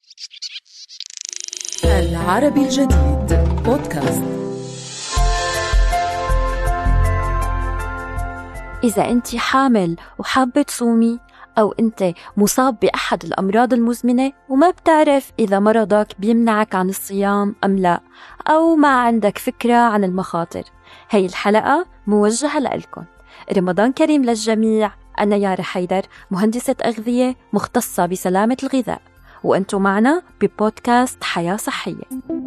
العربي الجديد بودكاست. إذا أنت حامل وحابة تصومي، أو أنت مصاب بأحد الأمراض المزمنة وما بتعرف إذا مرضك بيمنعك عن الصيام أم لا، أو ما عندك فكرة عن المخاطر، هاي الحلقة موجهة لإلكم. رمضان كريم للجميع. أنا يارا حيدر، مهندسة أغذية مختصة بسلامة الغذاء، وأنتم معنا ببودكاست حياة صحية.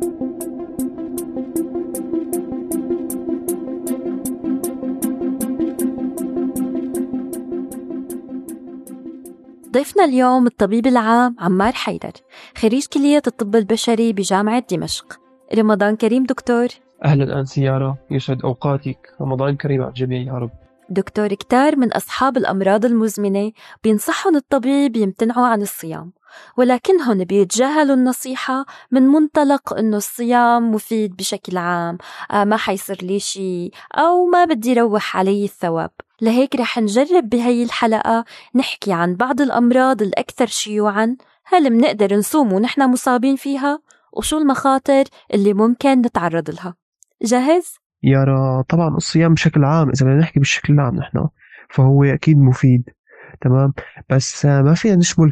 ضيفنا اليوم الطبيب العام عمار حيدر، خريج كلية الطب البشري بجامعة دمشق. رمضان كريم دكتور. أهلا أنسي يارا، يسعد أوقاتك، رمضان كريم على الجميع يا رب. دكتور، كتار من أصحاب الأمراض المزمنة بينصحهم الطبيب يمتنعوا عن الصيام، ولكنهم بيتجاهلوا النصيحة من منطلق إنه الصيام مفيد بشكل عام، ما حيصير لي شيء، أو ما بدي روح علي الثواب. لهيك رح نجرب بهاي الحلقة نحكي عن بعض الأمراض الأكثر شيوعاً، هل منقدر نصوم ونحن مصابين فيها، وشو المخاطر اللي ممكن نتعرض لها. جاهز؟ يارا طبعا الصيام بشكل عام، إذا بدنا نحكي بالشكل العام نحن، فهو أكيد مفيد، تمام، بس ما فينا نشمل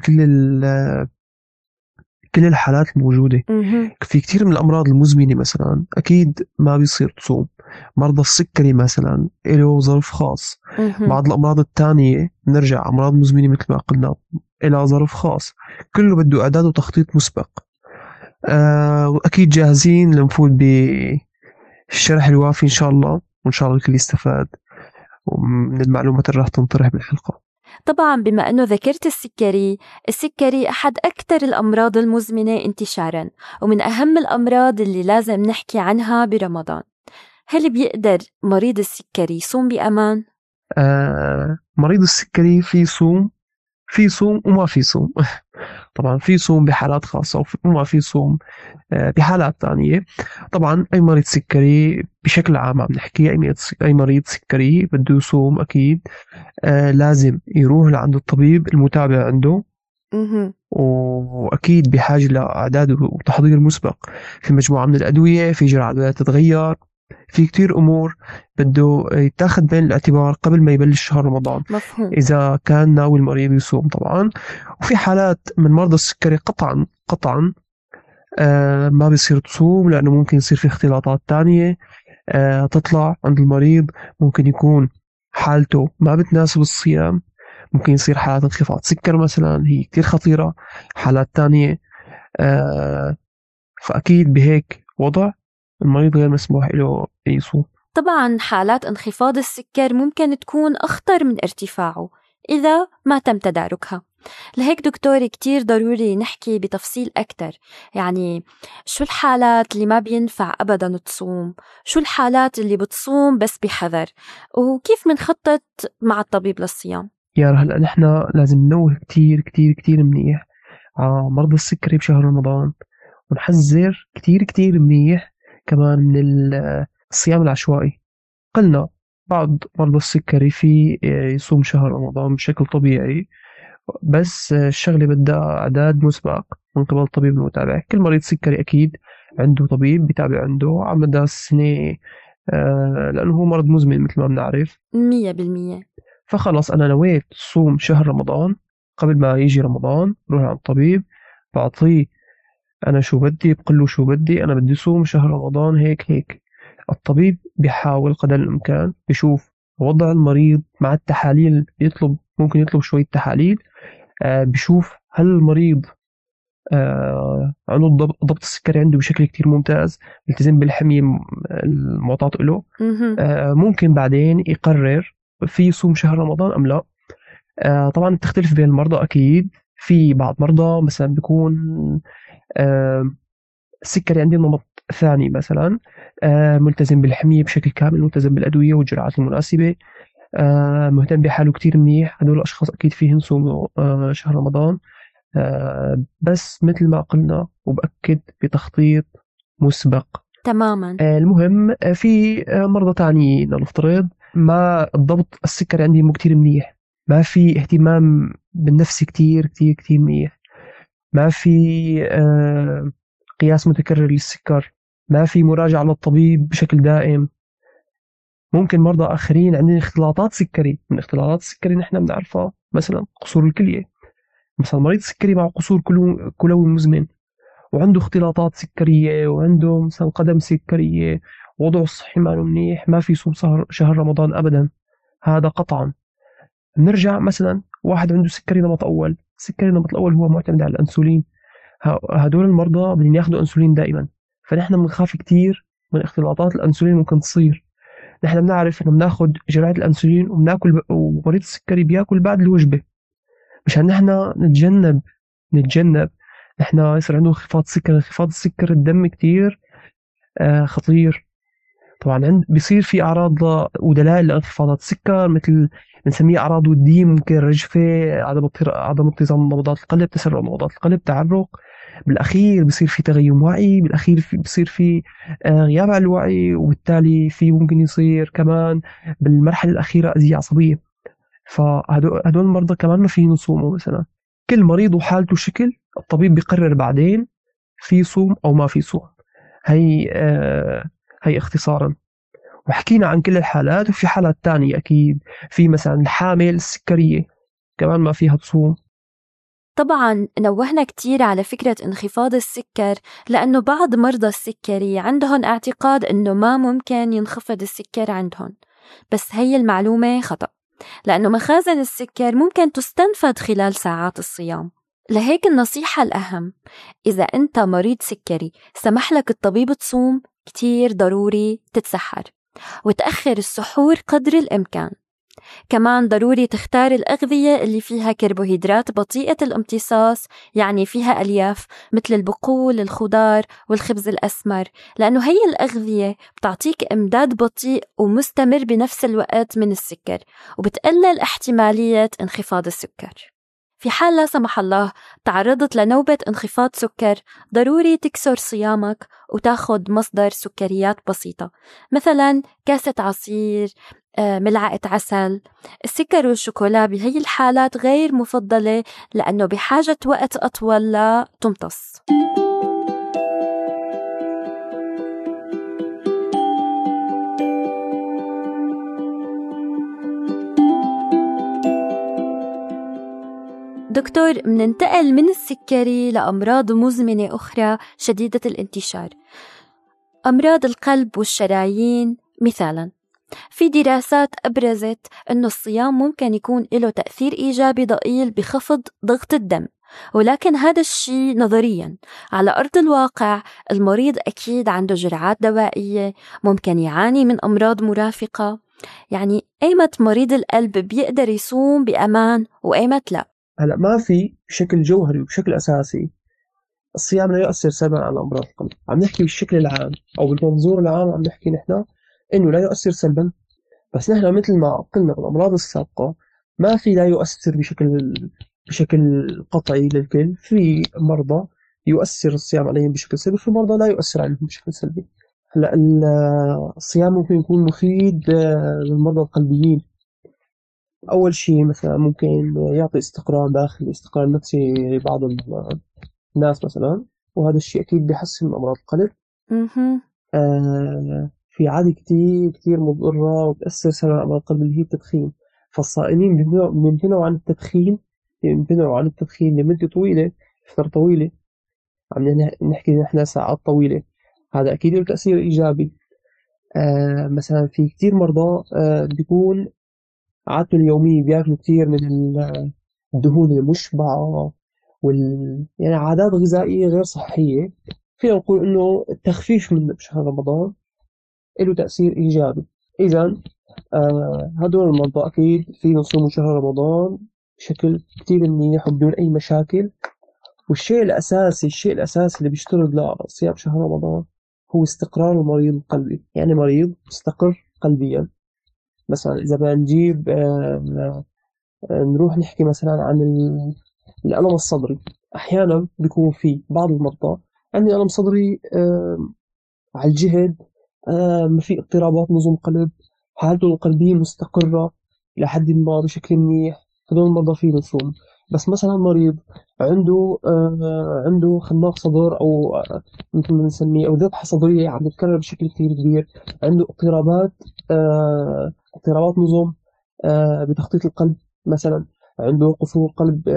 كل الحالات الموجودة. في كتير من الأمراض المزمنة مثلا أكيد ما بيصير تصوم. مرضى السكري مثلا له ظرف خاص. بعض الأمراض التانية نرجع أمراض مزمنة مثل ما قلنا إلى ظرف خاص، كله بده إعداد وتخطيط مسبق. وأكيد جاهزين لنفوت بالشرح الوافي إن شاء الله، وإن شاء الله الكل يستفاد من المعلومات اللي راح تنطرح بالحلقة. طبعاً بما أنه ذكرت السكري أحد أكثر الأمراض المزمنة انتشاراً، ومن أهم الأمراض اللي لازم نحكي عنها برمضان. هل بيقدر مريض السكري يصوم بأمان؟ مريض السكري في صوم وما في صوم. طبعا في صوم بحالات خاصة وما في صوم بحالات تانية. طبعا أي مريض سكري بشكل عام عم نحكي، أي مريض سكري بده يصوم أكيد لازم يروح لعند الطبيب المتابع عنده، وأكيد بحاجة لإعداد وتحضير مسبق في مجموعة من الأدوية، في جرعة بدها تتغير، في كتير أمور بده يتاخد بين الاعتبار قبل ما يبلش شهر رمضان. مفهوم. إذا كان ناوي المريض يصوم طبعا. وفي حالات من مرضى السكري قطعا ما بيصير تصوم، لأنه ممكن يصير في اختلاطات تانية تطلع عند المريض، ممكن يكون حالته ما بتناسب الصيام، ممكن يصير حالات انخفاض سكر مثلا هي كتير خطيرة، حالات تانية فأكيد بهيك وضع المريض غير مسموح له يصوم. طبعاً حالات انخفاض السكر ممكن تكون أخطر من ارتفاعه إذا ما تم تداركها. لهيك دكتور كتير ضروري نحكي بتفصيل أكتر، يعني شو الحالات اللي ما بينفع أبداً تصوم، شو الحالات اللي بتصوم بس بحذر، وكيف منخطط مع الطبيب للصيام. يا هلا نحن لازم ننوه كتير كتير كتير منيح على مرضى السكري بشهر رمضان، ونحذر كتير كتير منيح كمان من الصيام العشوائي. قلنا بعض مرضى السكري في يصوم شهر رمضان بشكل طبيعي، بس الشغلة بدها إعداد مسبق من قبل الطبيب المتابع. كل مريض سكري أكيد عنده طبيب بيتابع عنده على مدى السنة، لأنه هو مرض مزمن مثل ما بنعرف 100%. فخلص أنا نويت صوم شهر رمضان، قبل ما يجي رمضان بروح عند الطبيب بعطيه أنا شو بدي، بقول له شو بدي، أنا بدي صوم شهر رمضان هيك. الطبيب بيحاول قدر الإمكان بيشوف وضع المريض مع التحاليل، ممكن يطلب شوية تحاليل، بيشوف هل المريض عنده ضبط السكري عنده بشكل كتير ممتاز، يلتزم بالحمية المعطاة له. ممكن بعدين يقرر في يصوم شهر رمضان أم لا. طبعا تختلف بين المرضى أكيد. في بعض مرضى مثلا بيكون السكري عندي نمط ثاني مثلا، ملتزم بالحمية بشكل كامل، ملتزم بالأدوية والجرعات المناسبة، مهتم بحاله كتير منيح. هدول الأشخاص أكيد فيهم يصوموا شهر رمضان، بس مثل ما قلنا وبأكد بتخطيط مسبق تماما. المهم في مرضى تانيين نفترض ما الضبط السكري عندي مو كتير منيح، ما في اهتمام بالنفس كتير كتير كتير منيح، ما في قياس متكرر للسكر، ما في مراجعة للطبيب بشكل دائم. ممكن مرضى آخرين عندهم اختلاطات سكري. من اختلاطات السكري نحن بنعرفها مثلا قصور الكلية. مثلا مريض سكري مع قصور كلوي مزمن وعنده اختلاطات سكرية وعنده مثلا قدم سكرية، وضعه الصحي ما منيح، ما في صوم شهر رمضان أبدا، هذا قطعا. نرجع مثلا واحد عنده سكري نمط أول. السكري النمط الأول هو معتمد على الأنسولين. هدول المرضى بدهم ياخذوا أنسولين دائما، فنحن بنخاف كتير من اختلاطات الأنسولين ممكن تصير. نحن بنعرف إنه بناخذ جرعة الأنسولين وبناكل ومريض السكري بياكل بعد الوجبة مشان نحن نتجنب نحن يصير عنده انخفاض سكر. انخفاض السكر الدم كتير خطير. طبعا بيصير في أعراض ودلائل لانخفاضات السكر، مثل بنسميه أعراض ودية، ممكن رجفة، عدم اتزان نبضات القلب، تسرع نبضات القلب، تعرق. بالأخير بيصير في تغيم وعي، بالأخير بيصير في غياب عن الوعي، وبالتالي في ممكن يصير كمان بالمرحلة الأخيرة أذية عصبية. فهدول المرضى كمان ما في يصوموا مثلا. كل مريض وحالته شكل، الطبيب بيقرر بعدين في صوم أو ما في صوم. هي اختصارا. وحكينا عن كل الحالات، وفي حالات تانية أكيد. في مثلا الحامل السكرية كمان ما فيها تصوم. طبعاً نوهنا كتير على فكرة انخفاض السكر، لأنه بعض مرضى السكري عندهم اعتقاد أنه ما ممكن ينخفض السكر عندهم، بس هي المعلومة خطأ، لأنه مخازن السكر ممكن تستنفد خلال ساعات الصيام. لهيك النصيحة الأهم، إذا أنت مريض سكري سمح لك الطبيب تصوم، كتير ضروري تتسحر وتأخر السحور قدر الإمكان. كمان ضروري تختار الأغذية اللي فيها كربوهيدرات بطيئة الامتصاص، يعني فيها ألياف مثل البقول، الخضار والخبز الأسمر، لأنه هي الأغذية بتعطيك إمداد بطيء ومستمر بنفس الوقت من السكر، وبتقلل احتمالية انخفاض السكر. في حال لا سمح الله تعرضت لنوبة انخفاض سكر، ضروري تكسر صيامك وتاخد مصدر سكريات بسيطة، مثلا كاسة عصير، ملعقة عسل. السكر والشوكولا بهي الحالات غير مفضلة، لأنه بحاجة وقت أطول لا تمتص. دكتور، مننتقل من السكري لأمراض مزمنة أخرى شديدة الانتشار، أمراض القلب والشرايين مثالاً. في دراسات أبرزت أن الصيام ممكن يكون له تأثير إيجابي ضئيل بخفض ضغط الدم، ولكن هذا الشيء نظرياً. على أرض الواقع المريض أكيد عنده جرعات دوائية، ممكن يعاني من أمراض مرافقة. يعني أيمت مريض القلب بيقدر يصوم بأمان وأيمت لا؟ هلا ما في بشكل جوهري وبشكل أساسي الصيام لا يؤثر سلبا على أمراض القلب. عم نحكي بالشكل العام أو بالمنظور العام، عم نحكي نحن إنه لا يؤثر سلبا. بس نحن مثل ما قلنا بالأمراض السابقة، ما في لا يؤثر بشكل قطعي للكل. في مرضى يؤثر الصيام عليهم بشكل سلبي، في مرضى لا يؤثر عليهم بشكل سلبي. هلا الصيام ممكن يكون مفيد للمرضى القلبيين. أول شيء مثلا ممكن يعطي استقرار داخلي، استقرار نفسي لبعض الناس مثلا، وهذا الشيء أكيد بيحسن من أمراض القلب. في عادة كتير كتير مضرة وتأثر سلبا على أمراض القلب اللي هي التدخين. فالصائمين بيمتنعوا عن التدخين، لمدة طويلة، فترة طويلة. عم نحكي نحن ساعات طويلة. هذا أكيد له تأثير إيجابي. مثلا في كتير مرضى بيكون عادته اليومية بياكلوا كتير من الدهون المشبعة يعني عادات غذائية غير صحية. فينا نقول إنه التخفيف من بشهر رمضان له تأثير إيجابي. إذا هدول المرضى أكيد في يصوموا شهر رمضان بشكل كتير منيح وبدون أي مشاكل. والشيء الأساسي اللي بيشترط لصيام شهر رمضان هو استقرار المريض القلبي. يعني مريض مستقر قلبيا. مثلا إذا بدنا نجيب نروح نحكي مثلا عن الألم الصدري. أحيانا بيكون في بعض المرضى عندي ألم صدري على الجهد، ما في اضطرابات نظم قلب، حالته القلبية مستقرة إلى حد ما بشكل منيح. هذول المرضى فيه نصوم. بس مثلا مريض عنده خناق صدر أو مثل ما بنسميه أو ذبحة صدرية عم تتكرر بشكل كتير كبير، عنده اضطرابات نظم بتخطيط القلب مثلا، عنده قصور قلب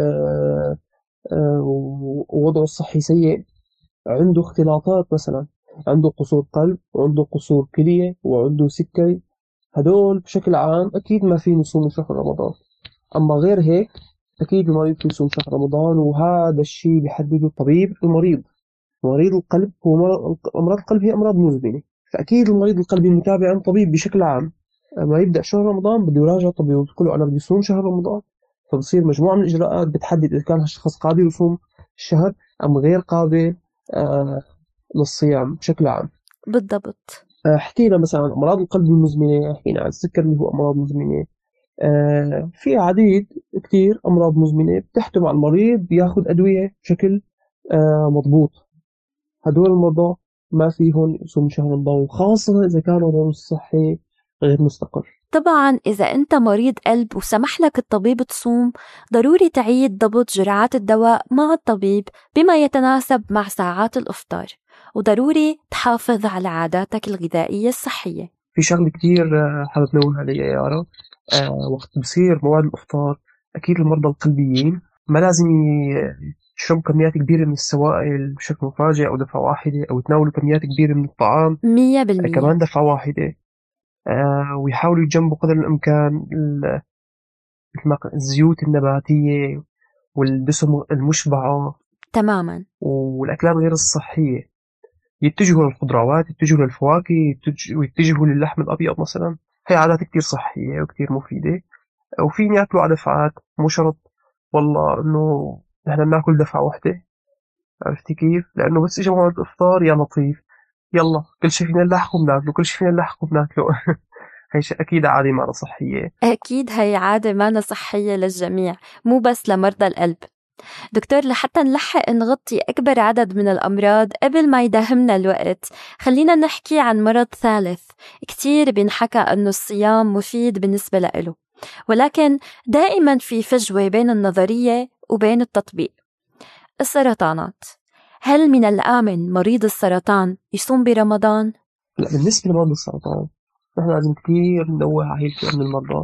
ووضعه الصحي سيء، عنده اختلاطات مثلا، عنده قصور قلب وعنده قصور كلية وعنده سكري. هدول بشكل عام أكيد ما في يصوموا شهر رمضان. أما غير هيك أكيد المريض في يصوم شهر رمضان، وهذا الشيء بيحدده الطبيب. المريض مريض القلب هو أمراض القلب هي أمراض مزمنة، فأكيد المريض القلبي متابع عن طبيب بشكل عام. ما يبدأ شهر رمضان بده يراجع طبيب ويقول له أنا بدي أصوم شهر رمضان، فبصير مجموعة من الإجراءات بتحدد إذا كان هالشخص قادر يصوم الشهر أم غير قادر آه للصيام بشكل عام. بالضبط. حكينا مثلا عن أمراض القلب المزمنة، حكينا عن السكر اللي هو أمراض مزمنة. في عديد كتير أمراض مزمنة بتحتم على المريض ياخد أدوية بشكل مضبوط. هدول المرضى ما فيهم يصوموا شهر رمضان، وخاصة إذا كان وضعهم الصحي غير مستقر. طبعا إذا أنت مريض قلب وسمح لك الطبيب تصوم، ضروري تعيد ضبط جرعات الدواء مع الطبيب بما يتناسب مع ساعات الإفطار، وضروري تحافظ على عاداتك الغذائية الصحية. في شغلة كتير حابب نوه عليها يا يارا. وقت بصير موعد الإفطار أكيد المرضى القلبيين ما لازم يشربوا كميات كبيرة من السوائل بشكل مفاجئ أو دفعة واحدة، أو يتناولوا كميات كبيرة من الطعام 100%. كمان دفعة واحدة. ويحاولوا يتجنبوا قدر الإمكان مثل ما الزيوت النباتية والدسم المشبعة تماما. والأكلات غير الصحية. يتجهوا للخضروات، يتجهوا للفواكه، ويتجهوا للحم الأبيض مثلا. هي عادات كتير صحية وكتير مفيدة، وفين ياكلوا على دفعات. مو شرط والله إنه نحن ناكل دفعة واحدة، عرفتي كيف؟ لأنه بس إجا موعد الإفطار يا لطيف يلا كل شي فينا نلحقه بناكله، كل شي فينا نلحقه بناكله. هي أكيد عادة ما صحية. أكيد هي عادة ما صحية للجميع، مو بس لمرضى القلب. دكتور، لحتى نلحق نغطي أكبر عدد من الأمراض قبل ما يداهمنا الوقت، خلينا نحكي عن مرض ثالث كتير بينحكى أنه الصيام مفيد بالنسبة له، ولكن دائما في فجوة بين النظرية وبين التطبيق. السرطانات. هل من الآمن مريض السرطان يصوم برمضان؟ لا، بالنسبة لمرضى السرطان نحن لازم كتير ندوّر على هاي الفئة من المرضى،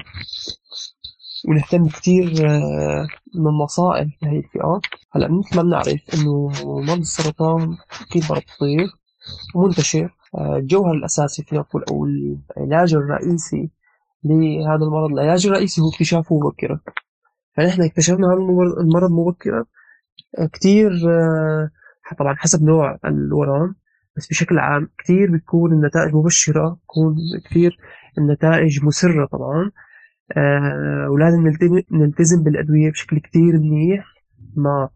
ونهتم كتير من النصائح لهي الفئات. هلا مثل ما بنعرف إنه مرض السرطان أكيد مرض خطير ومنتشر. الجوهر الأساسي فينا نقول أو العلاج الرئيسي لهذا المرض، العلاج الرئيسي هو اكتشافه مبكرا. فنحن اكتشفنا هذا المرض مبكرا كتير. طبعا حسب نوع الورم، بس بشكل عام كتير بتكون النتائج مبشرة، بتكون كتير النتائج مسرة طبعا. ولازم نلتزم بالأدوية بشكل كتير منيح، ما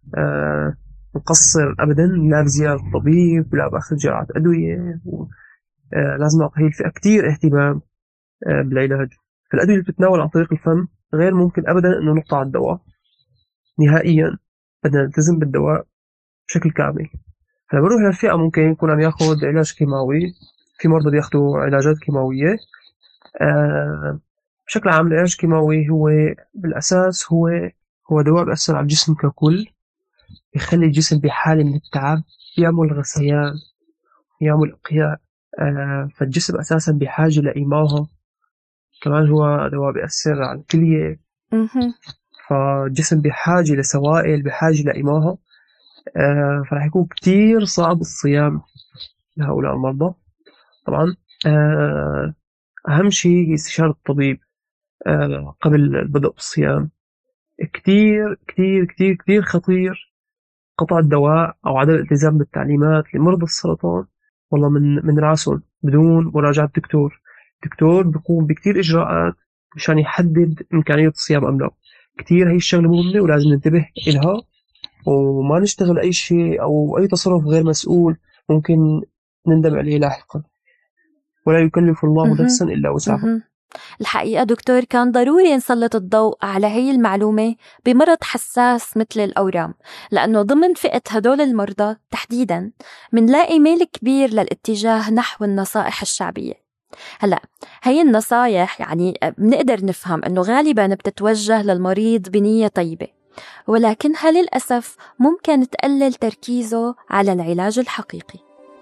نقصر أبدا، لا بزيارة الطبيب ولا بأخذ جرعة أدوية. لازم نعطي هي الفئة كتير اهتمام بالعلاج. فالأدوية اللي بتتناول عن طريق الفم غير ممكن أبدا أنه نقطع الدواء نهائيا، بدنا نلتزم بالدواء بشكل كامل. هلا بروح للفئة ممكن يكون عم ياخد علاج كيماوي، في مرضى بياخدوا علاجات كيماوية. بشكل عام العلاج الكيماوي هو بالأساس هو دواء بيأثر على الجسم ككل، يخلي الجسم بحالة من التعب، يعمل غثيان، يعمل إقياء. فالجسم أساسا بحاجة لإيماها. كمان هو دواء بيأثر على الكلية، فالجسم بحاجة لسوائل، بحاجة لإيماها. فراح يكون كتير صعب الصيام لهؤلاء المرضى. طبعا أهم شيء استشارة الطبيب قبل البدء بالصيام. كتير كتير كتير كتير خطير قطع الدواء أو عدم الالتزام بالتعليمات لمرضى السرطان والله من راسهم بدون مراجعة الدكتور بيقوم بكتير إجراءات مشان يحدد إمكانية الصيام أم لا. كتير هي الشغلة مهمة ولازم ننتبه إلها، وما نشتغل أي شيء أو أي تصرف غير مسؤول ممكن نندم عليه لاحقا. ولا يكلف الله نفسا إلا وسعها. الحقيقة دكتور كان ضروري نسلط الضوء على هي المعلومة بمرض حساس مثل الأورام، لأنه ضمن فئة هدول المرضى تحديداً منلاقي ميل كبير للاتجاه نحو النصائح الشعبية. هلأ هي النصائح يعني بنقدر نفهم أنه غالباً بتتوجه للمريض بنية طيبة، ولكنها للأسف ممكن تقلل تركيزه على العلاج الحقيقي.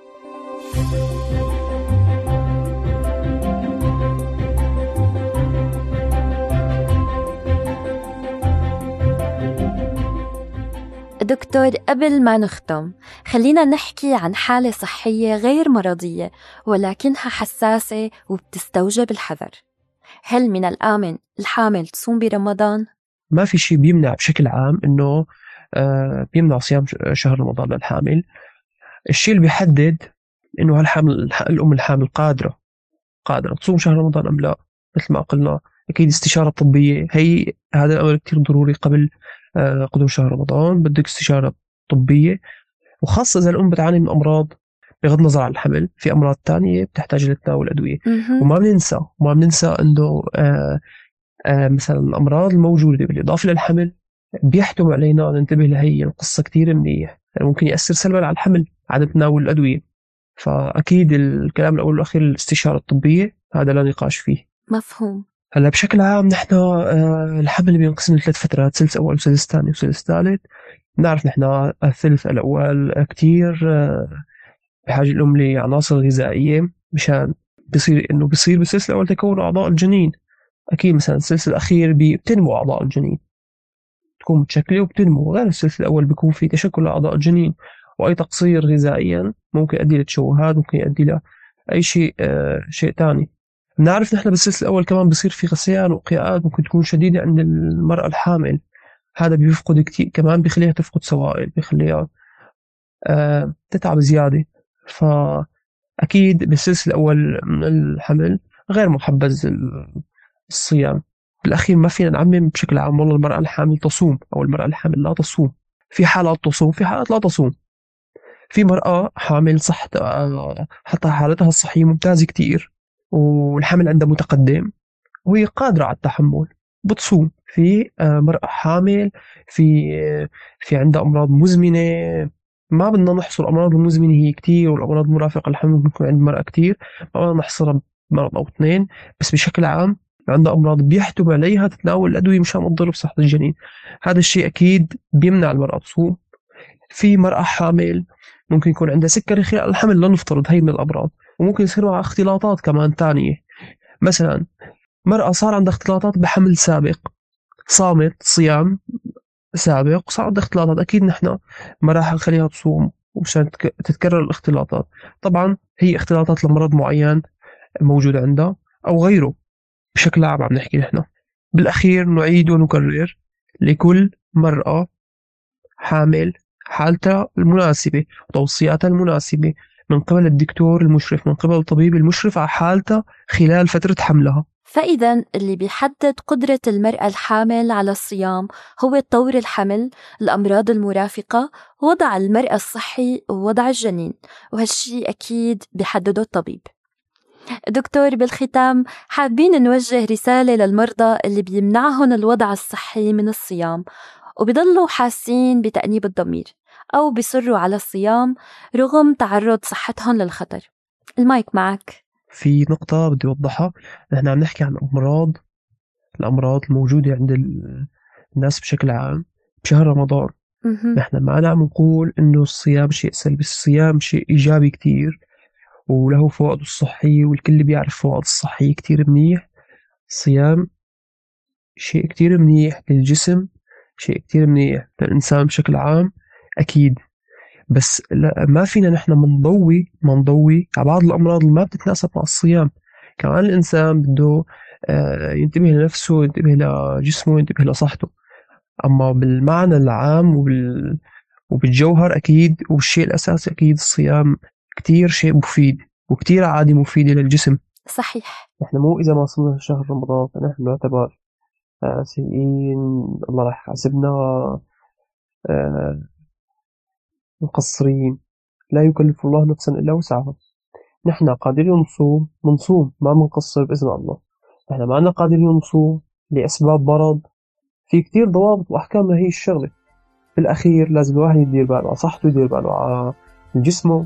دكتور، قبل ما نختم خلينا نحكي عن حالة صحية غير مرضية ولكنها حساسة وبتستوجب الحذر. هل من الآمن الحامل تصوم برمضان؟ ما في شيء بيمنع بشكل عام إنه بيمنع صيام شهر رمضان للحامل. الشيء اللي بيحدد إنه الأم الحامل قادرة تصوم شهر رمضان أم لا، مثل ما قلنا أكيد استشارة طبية. هذا الأمر كتير ضروري قبل قدوم شهر رمضان. بدك استشارة طبية، وخاصة إذا الأم بتعاني من أمراض بغض النظر عن الحمل، في أمراض تانية بتحتاج لتناول أدوية. وما بننسى إنه مثلا الأمراض الموجودة بالإضافة للحمل بيحتم علينا ننتبه لهي القصة كتير منيح، ممكن يأثر سلبا على الحمل عدم تناول الأدوية. فأكيد الكلام الأول والأخير الاستشارة الطبية، هذا لا نقاش فيه. مفهوم. هلا بشكل عام نحن الحمل بينقسم لثلاث فترات: ثلث أول وثلث ثاني وثلث ثالث. نعرف نحن الثلث الأول كتير بحاجة الأم لعناصر غذائية مشان بصير بالثلث الأول تكون أعضاء الجنين. أكيد مثلا الثلث الأخير بتنمو أعضاء الجنين، تكون متشكلة وبتنمو، غير الثلث الأول بيكون في تشكل أعضاء الجنين. وأي تقصير غذائيا ممكن يؤدي لتشوهات، ممكن يؤدي لأي شيء تاني. نعرف نحن بالثلث الأول كمان بصير في غثيان وقياءات ممكن تكون شديدة عند المرأة الحامل. هذا بيفقد كتير، كمان بيخليها تفقد سوائل، بيخليها تتعب زيادة. فأكيد بالثلث الأول من الحمل غير محبذ الصيام. بالأخير ما فينا نعمم بشكل عام والله المرأة الحامل تصوم أو المرأة الحامل لا تصوم. في حالات تصوم، في حالات لا تصوم. في مرأة حامل حتى حالتها الصحية ممتازة كتير والحمل عندها متقدم وهي قادرة على التحمل، بتصوم. في مرأة حامل في عندها أمراض مزمنة، ما بدنا نحصر الأمراض المزمنة هي كتير، والأمراض المرافقة للحمل ممكن يكون عند المرأة كتير، ما بدنا نحصرها بمرض أو اثنين. بس بشكل عام عندها أمراض بيحتم عليها تتناول الأدوية مشان ما تضر بصحة الجنين. هذا الشيء أكيد بيمنع المرأة تصوم. في مرأة حامل ممكن يكون عندها سكري خلال الحمل، لا نفترض هي من الأمراض، وممكن يصير معها اختلاطات كمان تانية. مثلا مرأة صار عندها اختلاطات بحمل سابق، صامت صيام سابق وصار عندها اختلاطات، أكيد نحن ما راح نخليها تصوم ومشان تتكرر الاختلاطات. طبعا هي اختلاطات لمرض معين موجود عندها أو غيره، بشكل عام عم نحكي نحن. بالأخير نعيد ونكرر لكل مرأة حامل حالتها المناسبة وتوصياتها المناسبة من قبل الدكتور المشرف، من قبل الطبيب المشرف على حالتها خلال فترة حملها. فإذا اللي بيحدد قدرة المرأة الحامل على الصيام هو طور الحمل، الأمراض المرافقة، وضع المرأة الصحي ووضع الجنين، وهالشي أكيد بيحدده الطبيب. دكتور، بالختام حابين نوجه رسالة للمرضى اللي بيمنعهم الوضع الصحي من الصيام وبيضلوا حاسين بتأنيب الضمير أو بيصروا على الصيام رغم تعرض صحتهم للخطر. المايك معك. في نقطة بدي أوضحها، نحن عم نحكي عن الأمراض الموجودة عند الناس بشكل عام بشهر رمضان. نحن ما عم نقول إنه الصيام شيء سلبي، الصيام شيء إيجابي كتير وله فوائد الصحية، والكل بيعرف فوائد الصحية كتير منيح. الصيام شيء كتير منيح للجسم، شيء كتير منيح للإنسان بشكل عام أكيد. بس لا، ما فينا نحن منضوي على بعض الأمراض اللي ما بتتناسب مع الصيام. كمان الإنسان بده ينتبه لنفسه، ينتبه لجسمه، ينتبه لصحته. أما بالمعنى العام وبالجوهر أكيد والشيء الأساسي أكيد الصيام كتير شيء مفيد وكتير عادي مفيدة للجسم. صحيح. نحن مو إذا ما صمنا شهر رمضان فنحن نعتبر سيئين، الله راح يحاسبنا، مقصرين. لا يكلف الله نفسا إلا وسعها. نحن قادرين نصوم ما بنقصر بإذن الله. نحن ما عنا قادرين نصوم لأسباب مرض، في كتير ضوابط وأحكام لهي الشغلة. في الأخير لازم الواحد يدير باله على صحته، يدير باله على جسمه.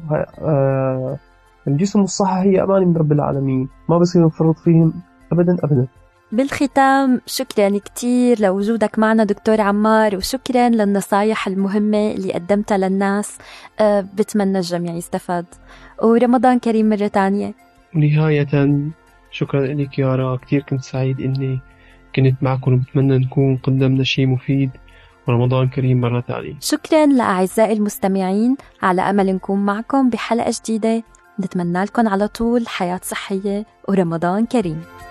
الجسم والصحة هي أمانة من رب العالمين، ما بصير نفرط فيهم أبدا. بالختام شكرا كتير لوجودك معنا دكتور عمار، وشكرا للنصايح المهمة اللي قدمتها للناس. بتمنى الجميع يستفاد، ورمضان كريم مرة تانية. ونهاية شكرا لك يارا، كتير كنت سعيد إني كنت معكم، وبتمنى نكون قدمنا شيء مفيد، ورمضان كريم مرة تانية. شكرا لأعزائي المستمعين، على أمل نكون معكم بحلقة جديدة. نتمنى لكم على طول حياة صحية ورمضان كريم.